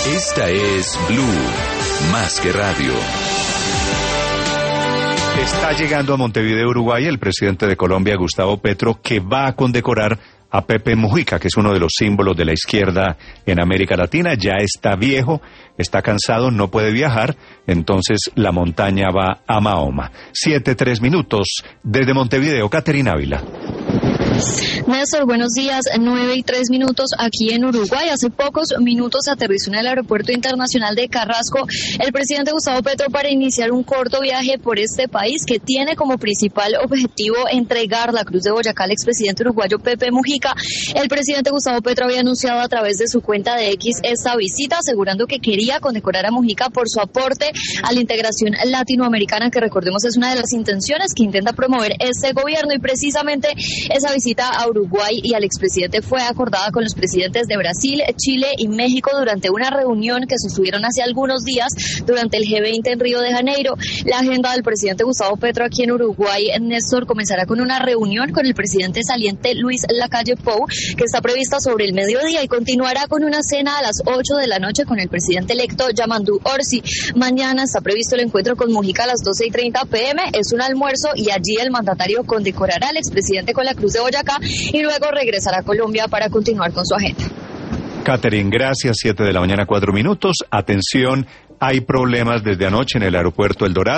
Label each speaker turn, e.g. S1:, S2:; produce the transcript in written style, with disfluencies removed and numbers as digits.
S1: Esta es Blue, más que radio.
S2: Está llegando a Montevideo, Uruguay, el presidente de Colombia, Gustavo Petro, que va a condecorar a Pepe Mujica, que es uno de los símbolos de la izquierda en América Latina. Ya está viejo, está cansado, no puede viajar, entonces la montaña va a Mahoma. 7:03 desde Montevideo, Caterina Ávila.
S3: Néstor, buenos días. 9:03 aquí en Uruguay. Hace pocos minutos aterrizó en el aeropuerto internacional de Carrasco el presidente Gustavo Petro para iniciar un corto viaje por este país que tiene como principal objetivo entregar la Cruz de Boyacá al expresidente uruguayo Pepe Mujica. El presidente Gustavo Petro había anunciado a través de su cuenta de X esta visita, asegurando que quería condecorar a Mujica por su aporte a la integración latinoamericana, que recordemos es una de las intenciones que intenta promover este gobierno, y precisamente esa visita a Uruguay y al expresidente fue acordada con los presidentes de Brasil, Chile y México durante una reunión que sostuvieron hace algunos días durante el G20 en Río de Janeiro. La agenda del presidente Gustavo Petro aquí en Uruguay, Néstor, comenzará con una reunión con el presidente saliente Luis Lacalle Pou, que está prevista sobre el mediodía, y continuará con una cena a las 8 de la noche con el presidente electo Yamandu Orsi. Mañana está previsto el encuentro con Mujica a las 12:30 p.m. Es un almuerzo y allí el mandatario condecorará al expresidente con la Cruz de Boyacá y luego regresará a Colombia para continuar con su agenda.
S2: Catherine, gracias. 7:04 a.m. Atención, hay problemas desde anoche en el aeropuerto El Dorado.